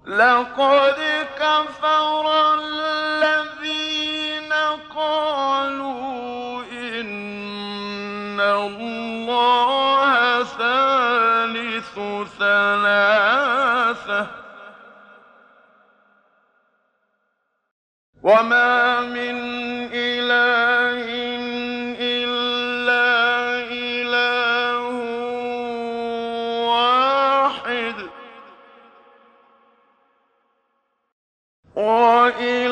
لقد كفر الذين قالوا إن الله ثالث ثلاثة وما من إله إلا إله واحد وإلى